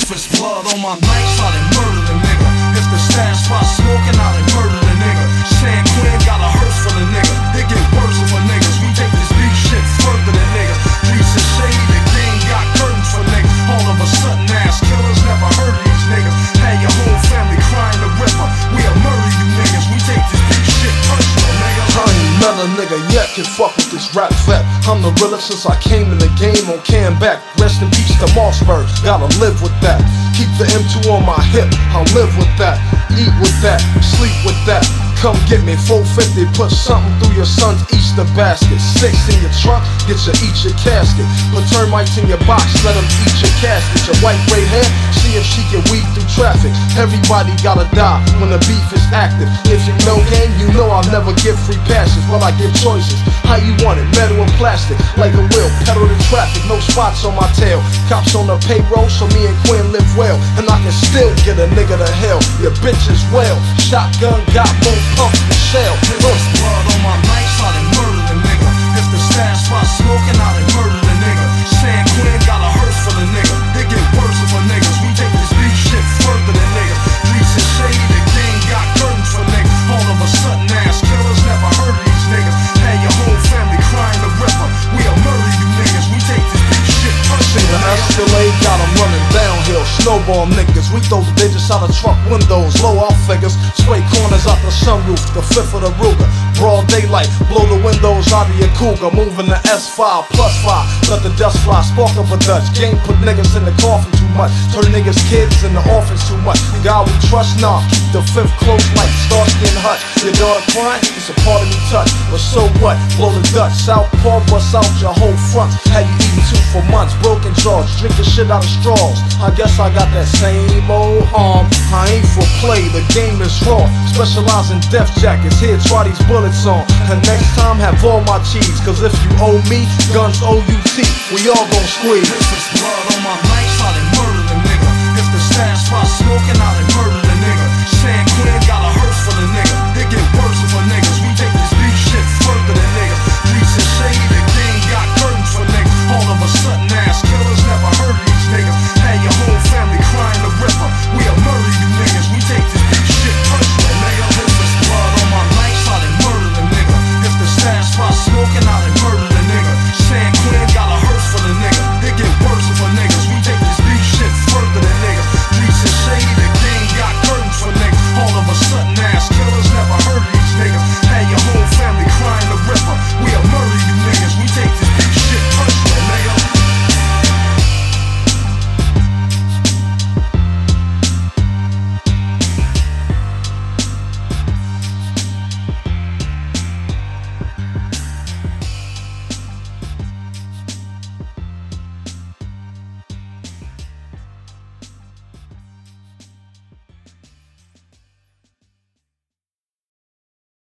If it's blood on my nights, I done murder the nigga. If the stash spot smoking, I done murder the nigga. San Quinn got a hearse for the nigga. It get worse for niggas. We take this beef shit further than niggas. Streets is shady, the game got curtains for niggas. All of a sudden ass killers never heard of these niggas. Had your whole family crying the ripper. We'll murder you niggas. We take this beef shit personal, nigga. I ain't met a nigga yet can fuck with this rap vet. I'm the realest since I came in the game on Cam back. Rest in peace to Mossberg, gotta live with that. Keep the M2 on my hip, I'll live with that. Eat with that, sleep with that. Come get me, 450, put something through your son's Easter basket. 6 in your trunk, get you eat your casket. Put termites in your box, let them eat your casket. Your white gray hair, see if she can weave through traffic. Everybody gotta die when the beef is active. If you know game, you know I'll never give free passes, but I give choices. How you want it, metal and plastic, like a wheel, pedal to traffic, no spots on my tail. Cops on the payroll, so me and Quinn live well. And I can still get a nigga to hell, your bitch as well. Shotgun got more pumps than shell. If it's blood on my nights, I done murder the nigga. If the stash spot smoking, I done murder the nigga. San Quinn got a hearse for the nigga. It get worse for niggas. We take this beef shit further than niggas. Streets is shady, the game got curtains for niggas. All of a sudden ass killers never heard of these niggas. Had your whole family crying the ripper. We'll murder you niggas. We take this beef shit See the personal, nigga. Escalade got 'em running downhill, snowball niggas. We throw the digits out of truck windows, low out figures. Spray corners out the sunroof, the fifth of the Ruger. Broad daylight, blow the windows out of your Cougar. Moving the S5 plus 5, let the dust fly, spark up a Dutch. Game put niggas in the coffin too much, turn niggas kids in the orphans too much. God we trust, nah, keep the fifth close like Starsky and Hutch. Your daughter crying, it's a part of me touch, but so what? Blow the Dutch, Southpaw bust out your whole front. Had you eating 2 for months, broken jaws, drinking shit out of straws. I guess I got that same old harm. I ain't for play, the game is raw. Specialize in death jackets, here try these bullets on. And next time have all my cheese, cause if you owe me, guns owe you teeth. We all gon' squeeze. If it's blood on my nights, I done murder the nigga. If the stash spot smoking, I done murder